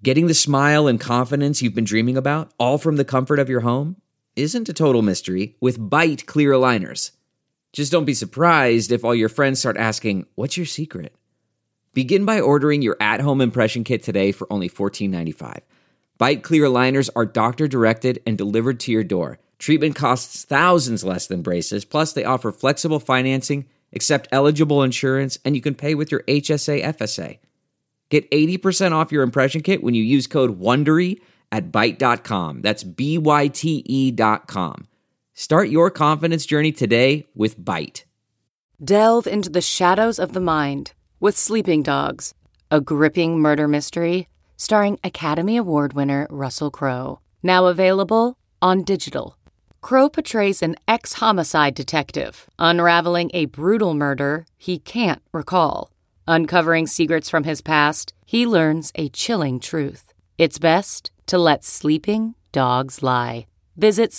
Getting the smile and confidence you've been dreaming about, all from the comfort of your home, isn't a total mystery with Bite Clear Aligners. Just don't be surprised if all your friends start asking, "What's your secret?" Begin by ordering your at-home impression kit today for only $14.95. Bite Clear Aligners are doctor-directed and delivered to your door. Treatment costs thousands less than braces, plus they offer flexible financing, accept eligible insurance, and you can pay with your HSA FSA. Get 80% off your impression kit when you use code WONDERY at Byte.com. That's BYTE.com. Start your confidence journey today with Byte. Delve into the shadows of the mind with Sleeping Dogs, a gripping murder mystery starring Academy Award winner Russell Crowe. Now available on digital. Crowe portrays an ex-homicide detective unraveling a brutal murder he can't recall. Uncovering secrets from his past, he learns a chilling truth. It's best to let sleeping dogs lie. Visit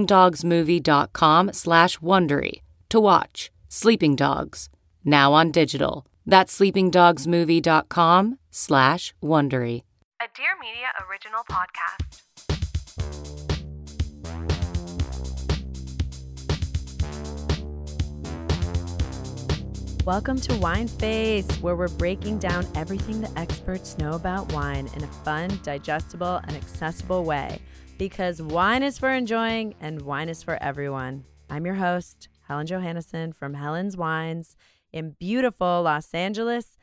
sleepingdogsmovie.com/Wondery to watch Sleeping Dogs, now on digital. That's sleepingdogsmovie.com/Wondery. A Dear Media original podcast. Welcome to Wine Face, where we're breaking down everything the experts know about wine in a fun, digestible, and accessible way. Because wine is for enjoying and wine is for everyone. I'm your host, Helen Johannesson from Helen's Wines in beautiful Los Angeles,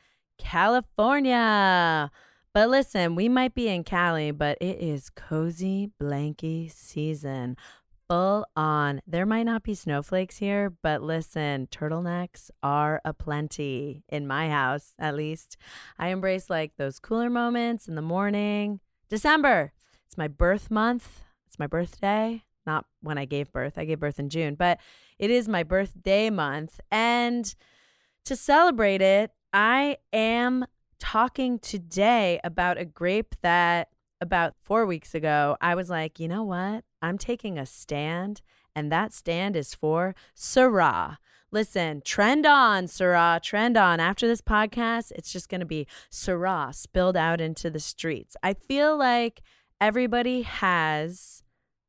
California. But listen, we might be in Cali, but it is cozy blankie season. Full on. There might not be snowflakes here, but listen, turtlenecks are aplenty in my house, at least. I embrace like those cooler moments in the morning. December. It's my birth month. It's my birthday. Not when I gave birth. I gave birth in June, but it is my birthday month. And to celebrate it, I am talking today about a grape that about 4 weeks ago, I was like, you know what? I'm taking a stand, and that stand is for Syrah. Listen, trend on, Syrah, trend on. After this podcast, it's just going to be Syrah spilled out into the streets. I feel like everybody has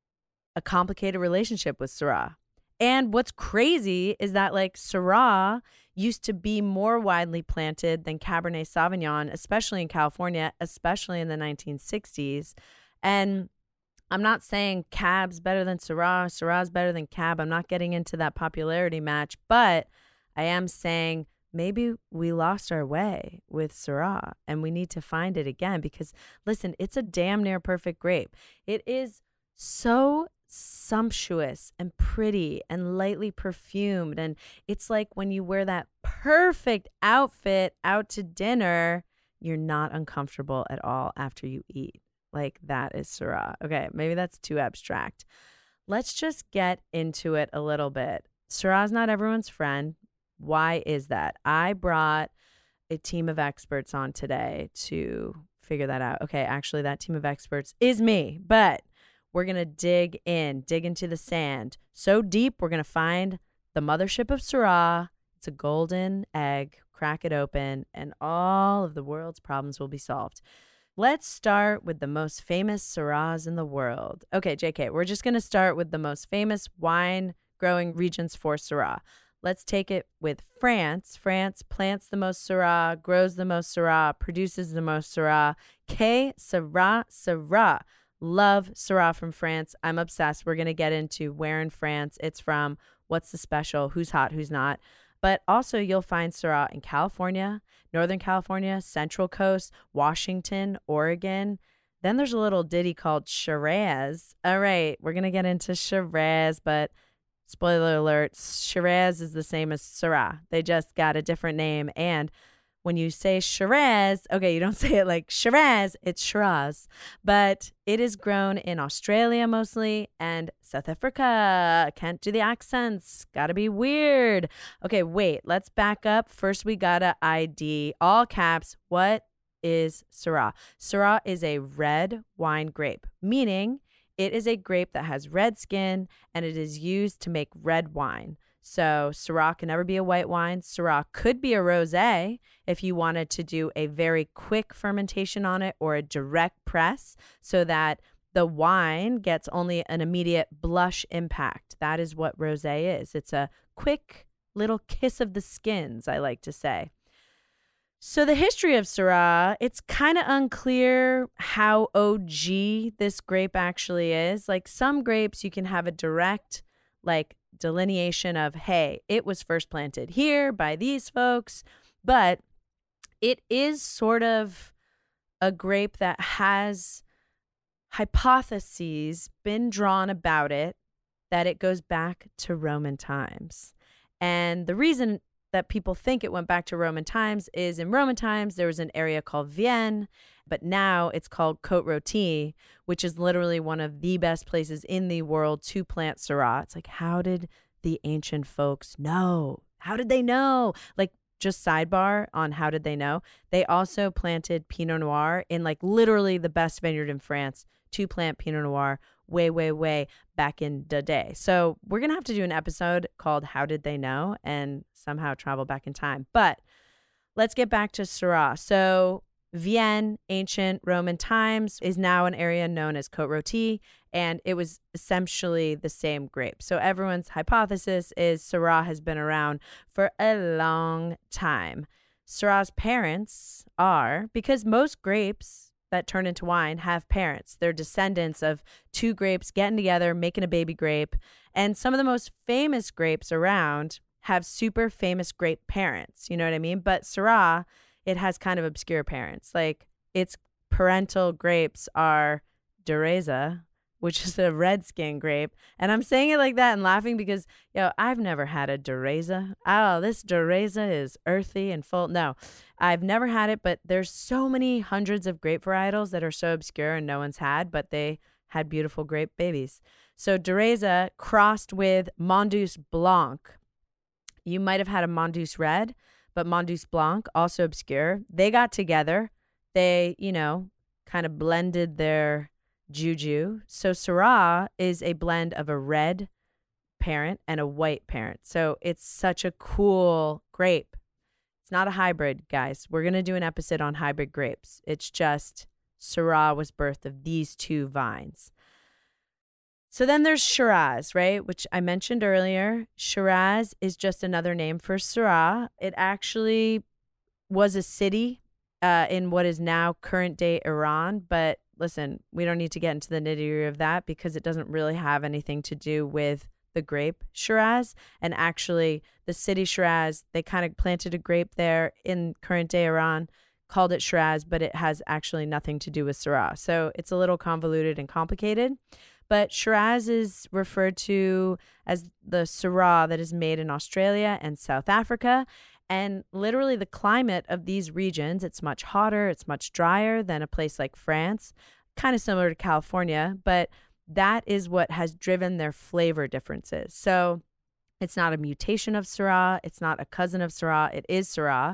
a complicated relationship with Syrah. And what's crazy is that like Syrah used to be more widely planted than Cabernet Sauvignon, especially in California, especially in the 1960s. And I'm not saying Cab's better than Syrah, Syrah's better than Cab. I'm not getting into that popularity match, but I am saying maybe we lost our way with Syrah and we need to find it again because, listen, it's a damn near perfect grape. It is so sumptuous and pretty and lightly perfumed, and it's like when you wear that perfect outfit out to dinner, you're not uncomfortable at all after you eat. Like that is Syrah. Okay, maybe that's too abstract. Let's just get into it a little bit. Syrah's not everyone's friend. Why is that? I brought a team of experts on today to figure that out. Okay, actually that team of experts is me, but we're going to dig into the sand. So deep, we're going to find the mothership of Syrah. It's a golden egg. Crack it open, and all of the world's problems will be solved. Let's start with the most famous Syrahs in the world. Okay, JK, we're just going to start with the most famous wine growing regions for Syrah. Let's take it with France. France plants the most Syrah, grows the most Syrah, produces the most Syrah. Syrah. Love Syrah from France. I'm obsessed. We're going to get into where in France it's from, what's the special, who's hot, who's not. But also you'll find Syrah in California, Northern California, Central Coast, Washington, Oregon. Then there's a little ditty called Shiraz. All right, we're going to get into Shiraz, but spoiler alert, Shiraz is the same as Syrah. They just got a different name. And when you say Shiraz, okay, you don't say it like Shiraz, it's Shiraz. But it is grown in Australia mostly and South Africa. Can't do the accents. Gotta be weird. Okay, wait, let's back up. First, we gotta ID, all caps, what is Syrah? Syrah is a red wine grape, meaning it is a grape that has red skin and it is used to make red wine. So Syrah can never be a white wine. Syrah could be a rosé if you wanted to do a very quick fermentation on it or a direct press so that the wine gets only an immediate blush impact. That is what rosé is. It's a quick little kiss of the skins, I like to say. So the history of Syrah, it's kind of unclear how OG this grape actually is. Like some grapes, you can have a direct delineation of, hey, it was first planted here by these folks. But it is sort of a grape that has hypotheses been drawn about it that it goes back to Roman times. And the reason that people think it went back to Roman times is in Roman times, there was an area called Vienne, but now it's called Côte-Rôtie, which is literally one of the best places in the world to plant Syrah. It's like, how did the ancient folks know? How did they know? Like, just sidebar on how did they know? They also planted Pinot Noir in literally the best vineyard in France to plant Pinot Noir way back in the day. So we're going to have to do an episode called How Did They Know and somehow travel back in time. But let's get back to Syrah. So Vienne, ancient Roman times, is now an area known as Côte-Rôtie, and it was essentially the same grape. So everyone's hypothesis is Syrah has been around for a long time. Syrah's parents are, because most grapes that turn into wine have parents. They're descendants of two grapes getting together, making a baby grape. And some of the most famous grapes around have super famous grape parents. You know what I mean? But Syrah, it has kind of obscure parents. Like its parental grapes are Dureza, which is a red skin grape. And I'm saying it like that and laughing because, I've never had a Dureza. Oh, this Dureza is earthy and full. No, I've never had it, but there's so many hundreds of grape varietals that are so obscure and no one's had, but they had beautiful grape babies. So Dureza crossed with Mondoux Blanc. You might have had a Mondoux Red, but Mondoux Blanc, also obscure. They got together. They, kind of blended their juju. So Syrah is a blend of a red parent and a white parent. So it's such a cool grape. It's not a hybrid, guys. We're going to do an episode on hybrid grapes. It's just Syrah was birthed of these two vines. So then there's Shiraz, right? Which I mentioned earlier. Shiraz is just another name for Syrah. It actually was a city in what is now current day Iran, but listen, we don't need to get into the nitty-gritty of that because it doesn't really have anything to do with the grape Shiraz. And actually, the city Shiraz, they kind of planted a grape there in current day Iran, called it Shiraz, but it has actually nothing to do with Syrah. So it's a little convoluted and complicated. But Shiraz is referred to as the Syrah that is made in Australia and South Africa. And literally the climate of these regions, it's much hotter, it's much drier than a place like France, kind of similar to California, but that is what has driven their flavor differences. So it's not a mutation of Syrah, it's not a cousin of Syrah, it is Syrah,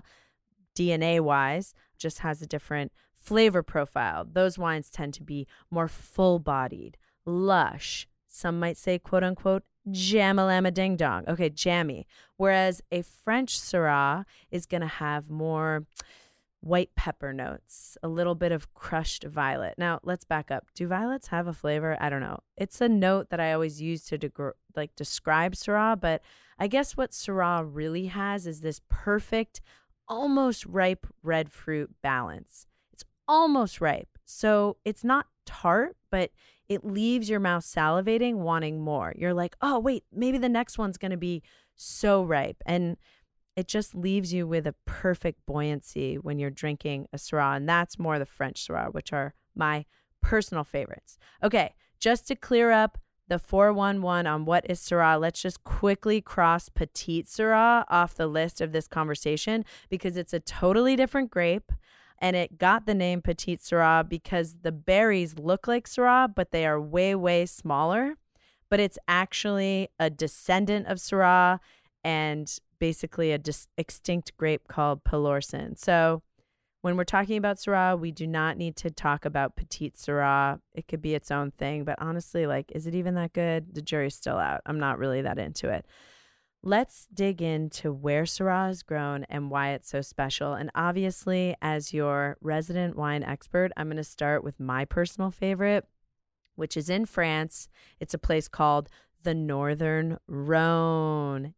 DNA-wise, just has a different flavor profile. Those wines tend to be more full-bodied, lush, some might say, quote unquote, jam-a-lamma ding-dong. Okay, jammy. Whereas a French Syrah is going to have more white pepper notes, a little bit of crushed violet. Now, let's back up. Do violets have a flavor? I don't know. It's a note that I always use to describe Syrah, but I guess what Syrah really has is this perfect, almost ripe red fruit balance. It's almost ripe. So it's not tart, but it leaves your mouth salivating, wanting more. You're like, oh, wait, maybe the next one's going to be so ripe. And it just leaves you with a perfect buoyancy when you're drinking a Syrah. And that's more the French Syrah, which are my personal favorites. Okay, just to clear up the 411 on what is Syrah, let's just quickly cross Petite Syrah off the list of this conversation because it's a totally different grape. And it got the name Petite Syrah because the berries look like Syrah, but they are way, way smaller. But it's actually a descendant of Syrah and basically a extinct grape called Pelorsin. So when we're talking about Syrah, we do not need to talk about Petite Syrah. It could be its own thing. But honestly, is it even that good? The jury's still out. I'm not really that into it. let's dig into where Syrah is grown and why it's so special. And obviously, as your resident wine expert, I'm going to start with my personal favorite, which is in France. It's a place called the Northern Rhone.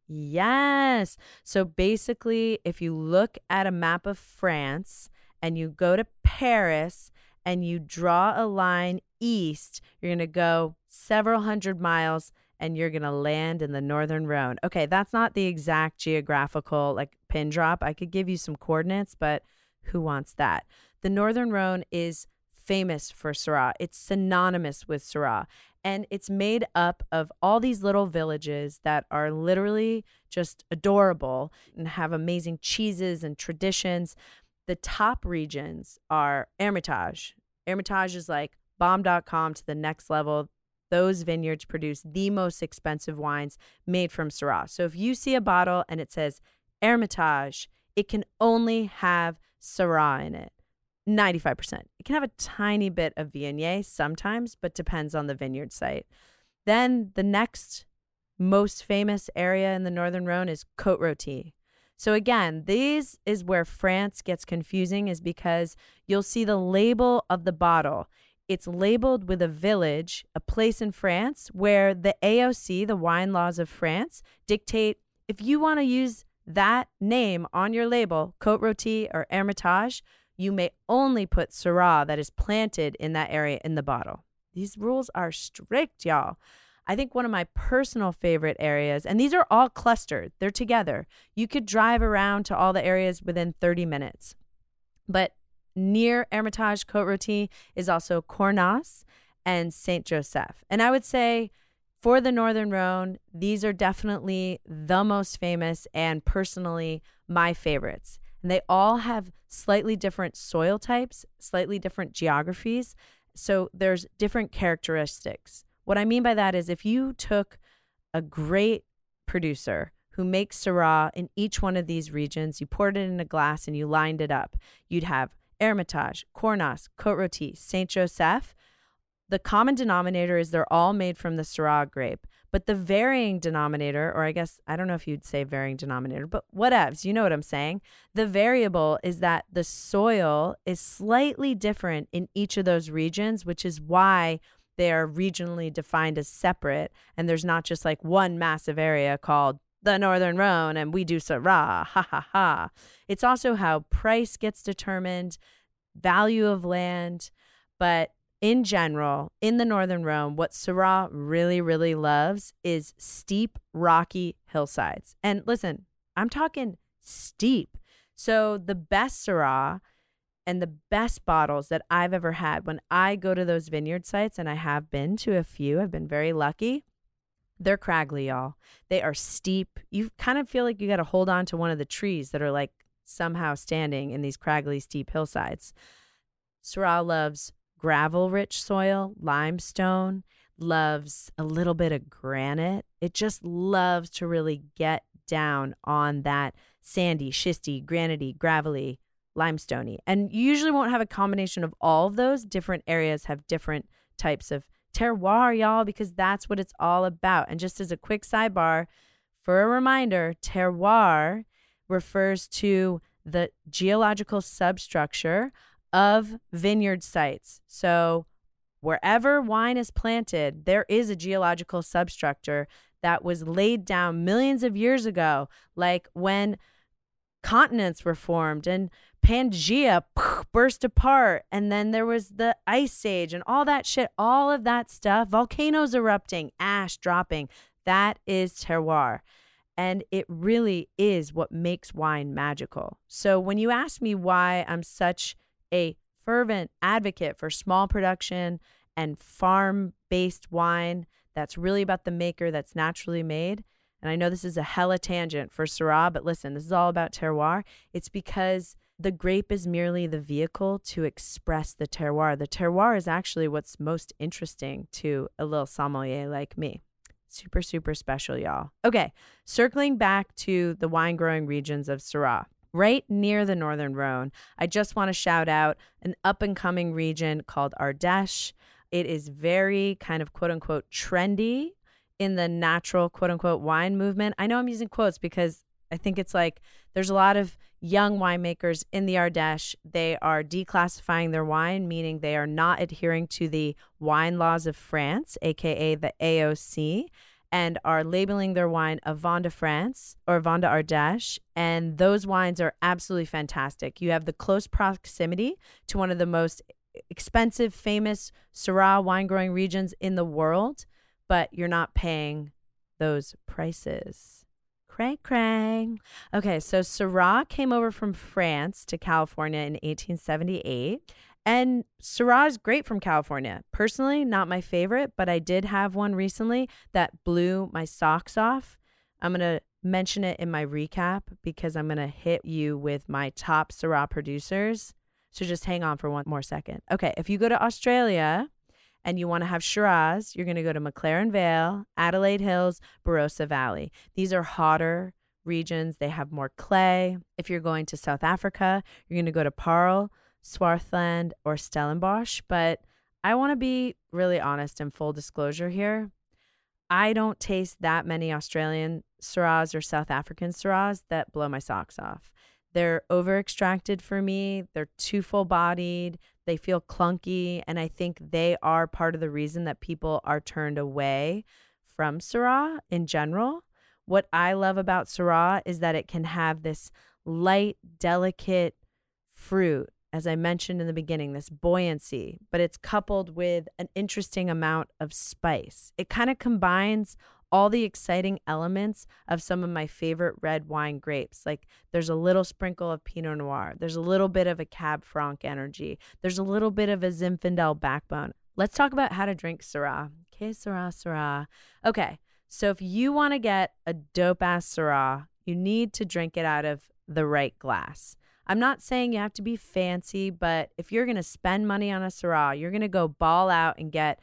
Yes. So basically, if you look at a map of France and you go to Paris and you draw a line east, you're going to go several hundred miles and you're going to land in the Northern Rhone. Okay, that's not the exact geographical pin drop. I could give you some coordinates, but who wants that? The Northern Rhone is famous for Syrah. It's synonymous with Syrah. And it's made up of all these little villages that are literally just adorable and have amazing cheeses and traditions. The top regions are Hermitage. Hermitage is like bomb.com to the next level. Those vineyards produce the most expensive wines made from Syrah. So if you see a bottle and it says Hermitage, it can only have Syrah in it. 95%. It can have a tiny bit of Viognier sometimes, but depends on the vineyard site. Then the next most famous area in the Northern Rhone is Côte-Rôtie. So again, this is where France gets confusing, is because you'll see the label of the bottle. It's labeled with a village, a place in France, where the AOC, the wine laws of France, dictate if you want to use that name on your label, Côte-Rôtie or Hermitage, you may only put Syrah that is planted in that area in the bottle. These rules are strict, y'all. I think one of my personal favorite areas, and these are all clustered, they're together. You could drive around to all the areas within 30 minutes. But near Hermitage, Côte-Rôtie is also Cornas and Saint-Joseph. And I would say for the Northern Rhone, these are definitely the most famous and personally my favorites. And they all have slightly different soil types, slightly different geographies. So there's different characteristics. What I mean by that is if you took a great producer who makes Syrah in each one of these regions, you poured it in a glass and you lined it up, you'd have Hermitage, Cornas, Côte-Rôtie, Saint-Joseph. The common denominator is they're all made from the Syrah grape. But the varying denominator, or I guess, I don't know if you'd say varying denominator, but whatevs, you know what I'm saying? The variable is that the soil is slightly different in each of those regions, which is why they are regionally defined as separate. And there's not just like one massive area called the Northern Rhone and we do Syrah, ha ha ha. It's also how price gets determined, value of land, but in general, in the Northern Rhone, what Syrah really, really loves is steep, rocky hillsides. And listen, I'm talking steep. So the best Syrah and the best bottles that I've ever had when I go to those vineyard sites, and I have been to a few, I've been very lucky, they're craggly, y'all. They are steep. You kind of feel like you got to hold on to one of the trees that are like somehow standing in these craggly, steep hillsides. Syrah loves gravel-rich soil, limestone, loves a little bit of granite. It just loves to really get down on that sandy, schisty, granity, gravelly, limestoney. And you usually won't have a combination of all of those. Different areas have different types of terroir, y'all, because that's what it's all about. And just as a quick sidebar, for a reminder, terroir refers to the geological substructure of vineyard sites. So wherever wine is planted, there is a geological substructure that was laid down millions of years ago, like when continents were formed and Pangea burst apart, and then there was the ice age and all that shit, all of that stuff, volcanoes erupting, ash dropping. That is terroir. And it really is what makes wine magical. So when you ask me why I'm such a fervent advocate for small production and farm-based wine that's really about the maker, that's naturally made, and I know this is a hella tangent for Syrah, but listen, this is all about terroir. It's because the grape is merely the vehicle to express the terroir. The terroir is actually what's most interesting to a little sommelier like me. Super, super special, y'all. Okay, circling back to the wine-growing regions of Syrah. Right near the Northern Rhone, I just want to shout out an up-and-coming region called Ardèche. It is very kind of quote-unquote trendy in the natural quote unquote wine movement. I know I'm using quotes because I think it's like there's a lot of young winemakers in the Ardèche. They are declassifying their wine, meaning they are not adhering to the wine laws of France, aka the AOC, and are labeling their wine a Vin de France or Vin d'Ardèche. And those wines are absolutely fantastic. You have the close proximity to one of the most expensive, famous Syrah wine growing regions in the world, but you're not paying those prices. Cray. Okay, so Syrah came over from France to California in 1878. And Syrah is great from California. Personally, not my favorite, but I did have one recently that blew my socks off. I'm going to mention it in my recap because I'm going to hit you with my top Syrah producers. So just hang on for one more second. Okay, if you go to Australia and you want to have Shiraz, you're going to go to McLaren Vale, Adelaide Hills, Barossa Valley. These are hotter regions. They have more clay. If you're going to South Africa, you're going to go to Paarl, Swartland, or Stellenbosch. But I want to be really honest and full disclosure here. I don't taste that many Australian Syrahs or South African Syrahs that blow my socks off. They're over-extracted for me. They're too full-bodied. They feel clunky. And I think they are part of the reason that people are turned away from Syrah in general. What I love about Syrah is that it can have this light, delicate fruit, as I mentioned in the beginning, this buoyancy, but it's coupled with an interesting amount of spice. It kind of combines all the exciting elements of some of my favorite red wine grapes. Like there's a little sprinkle of Pinot Noir. There's a little bit of a Cab Franc energy. There's a little bit of a Zinfandel backbone. Let's talk about how to drink Syrah. Okay, Syrah. Okay, so if you want to get a dope-ass Syrah, you need to drink it out of the right glass. I'm not saying you have to be fancy, but if you're going to spend money on a Syrah, you're going to go ball out and get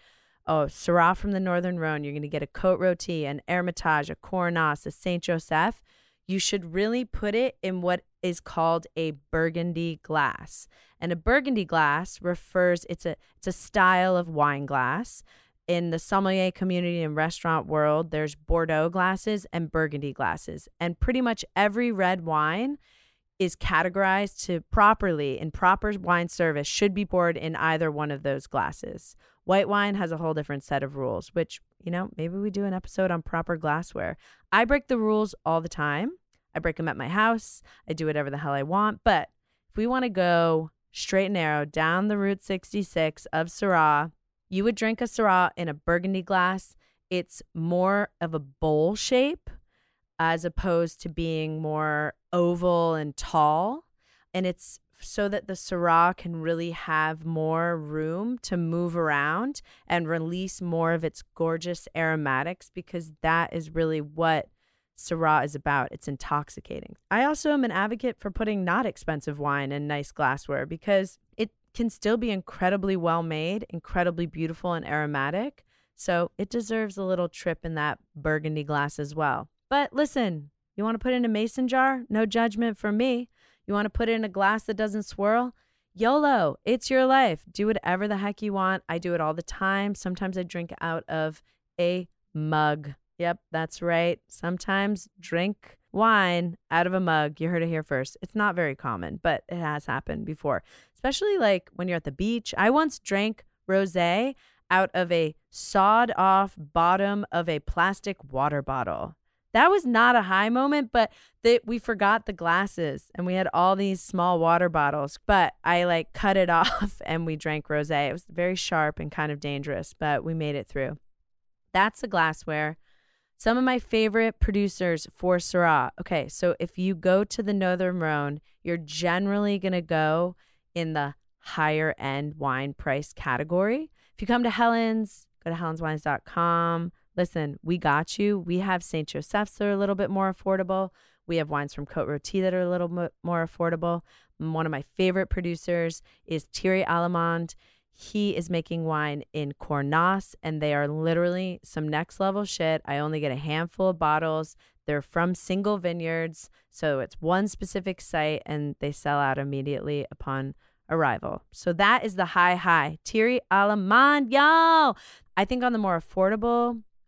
Syrah from the Northern Rhone. You're going to get a Côte Rôtie, an Hermitage, a Coronas, a Saint Joseph. You should really put it in what is called a Burgundy glass. And a Burgundy glass it's a style of wine glass. In the sommelier community and restaurant world, there's Bordeaux glasses and Burgundy glasses. And pretty much every red wine is categorized to properly in proper wine service should be poured in either one of those glasses. White wine has a whole different set of rules, which, maybe we do an episode on proper glassware. I break the rules all the time. I break them at my house. I do whatever the hell I want. But if we want to go straight and narrow down the Route 66 of Syrah, you would drink a Syrah in a Burgundy glass. It's more of a bowl shape as opposed to being more oval and tall. And it's so that the Syrah can really have more room to move around and release more of its gorgeous aromatics, because that is really what Syrah is about. It's intoxicating. I also am an advocate for putting not expensive wine in nice glassware because it can still be incredibly well made, incredibly beautiful and aromatic. So it deserves a little trip in that Burgundy glass as well. But listen, you want to put it in a mason jar? No judgment from me. You want to put it in a glass that doesn't swirl? YOLO, it's your life. Do whatever the heck you want. I do it all the time. Sometimes I drink out of a mug. Yep, that's right. Sometimes drink wine out of a mug. You heard it here first. It's not very common, but it has happened before, especially like when you're at the beach. I once drank rosé out of a sawed-off bottom of a plastic water bottle. That was not a high moment, but we forgot the glasses and we had all these small water bottles, but I cut it off and we drank rosé. It was very sharp and kind of dangerous, but we made it through. That's the glassware. Some of my favorite producers for Syrah. Okay, so if you go to the Northern Rhone, you're generally going to go in the higher end wine price category. If you come to Helen's, go to helenswines.com. Listen, we got you. We have Saint Joseph's that are a little bit more affordable. We have wines from Côte Rôtie that are a little bit more affordable. One of my favorite producers is Thierry Allemand. He is making wine in Coronas, and they are literally some next level shit. I only get a handful of bottles. They're from single vineyards, so it's one specific site, and they sell out immediately upon arrival. So that is the high. Thierry Allemand, y'all. I think on the more affordable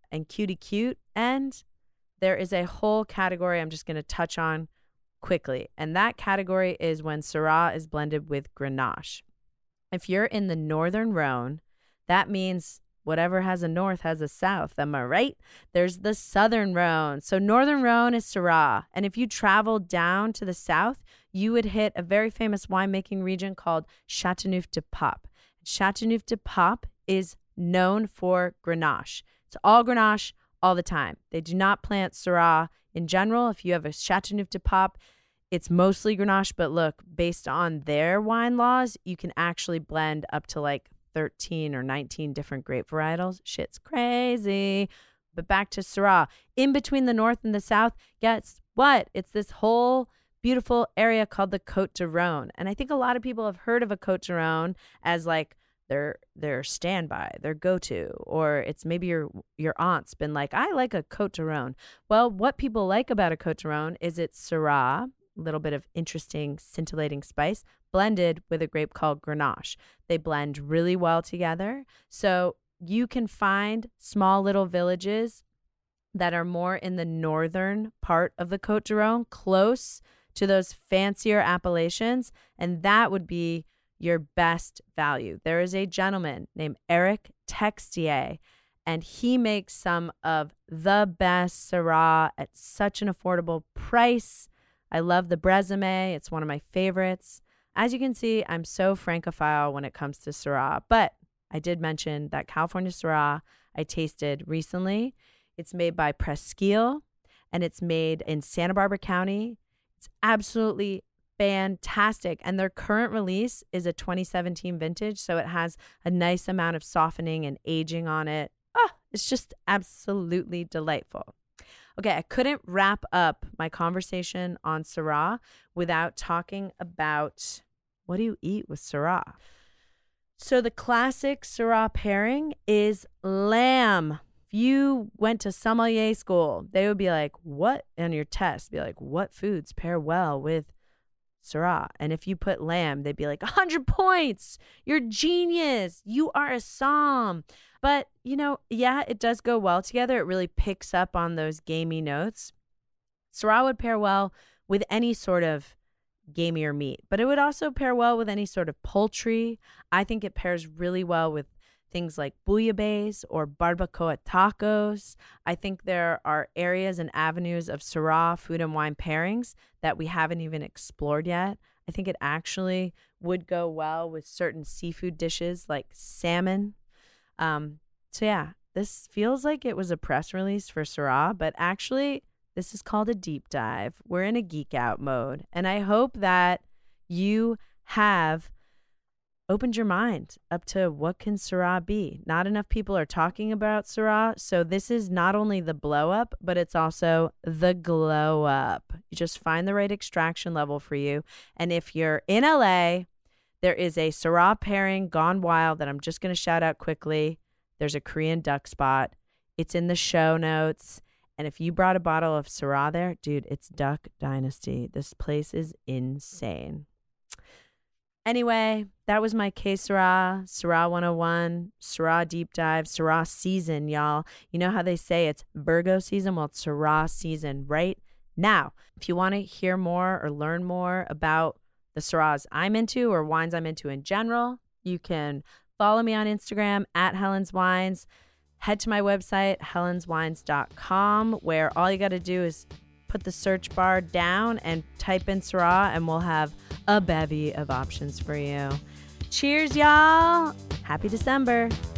and cutie cute. And there is a whole category I'm just going to touch on quickly. And that category is when Syrah is blended with Grenache. If you're in the Northern Rhone, that means whatever has a north has a south. Am I right? There's the Southern Rhone. So Northern Rhone is Syrah. And if you travel down to the south, you would hit a very famous winemaking region called Châteauneuf-du-Pape. Châteauneuf-du-Pape is known for Grenache. It's all Grenache all the time. They do not plant Syrah in general. If you have a Châteauneuf-du-Pape, it's mostly Grenache. But look, based on their wine laws, you can actually blend up to like 13 or 19 different grape varietals. Shit's crazy. But back to Syrah. In between the north and the south, guess what? It's this whole beautiful area called the Côte du Rhône. And I think a lot of people have heard of a Côte du Rhône as like their standby, their go-to, or it's maybe your aunt's been like, I like a Côte du Rhône. Well, what people like about a Côte du Rhône is it's Syrah, a little bit of interesting scintillating spice, blended with a grape called Grenache. They blend really well together. So you can find small little villages that are more in the northern part of the Côte du Rhône, close to those fancier appellations, and that would be your best value. There is a gentleman named Eric Texier, and he makes some of the best Syrah at such an affordable price. I love the Bresame. It's one of my favorites. As you can see, I'm so francophile when it comes to Syrah, but I did mention that California Syrah I tasted recently. It's made by Presqu'île, and it's made in Santa Barbara County. It's absolutely fantastic. And their current release is a 2017 vintage, so it has a nice amount of softening and aging on it. It's just absolutely delightful. Okay, I couldn't wrap up my conversation on Syrah without talking about what do you eat with Syrah. So the classic Syrah pairing is lamb. If you went to sommelier school, they would be like, what? On your test, be like, what foods pair well with Syrah? And if you put lamb, they'd be like, 100 points. You're genius. You are a som. But, yeah, it does go well together. It really picks up on those gamey notes. Syrah would pair well with any sort of gamier meat, but it would also pair well with any sort of poultry. I think it pairs really well with things like bouillabaisse or barbacoa tacos. I think there are areas and avenues of Syrah food and wine pairings that we haven't even explored yet. I think it actually would go well with certain seafood dishes like salmon. So yeah, this feels like it was a press release for Syrah, but actually this is called a deep dive. We're in a geek out mode, and I hope that you have opened your mind up to what can Syrah be. Not enough people are talking about Syrah, so this is not only the blow up, but it's also the glow up. You just find the right extraction level for you. And if you're in LA, there is a Syrah pairing gone wild that I'm just going to shout out quickly. There's a Korean duck spot. It's in the show notes. And if you brought a bottle of Syrah there, dude, it's Duck Dynasty. This place is insane. Anyway, that was my K-Syrah, Syrah 101, Syrah deep dive, Syrah season, y'all. You know how they say it's Virgo season? Well, it's Syrah season right now. If you want to hear more or learn more about the Syrahs I'm into or wines I'm into in general, you can follow me on Instagram at Helen's Wines. Head to my website, helenswines.com, where all you got to do is put the search bar down and type in Syrah, and we'll have a bevy of options for you. Cheers, y'all. Happy December.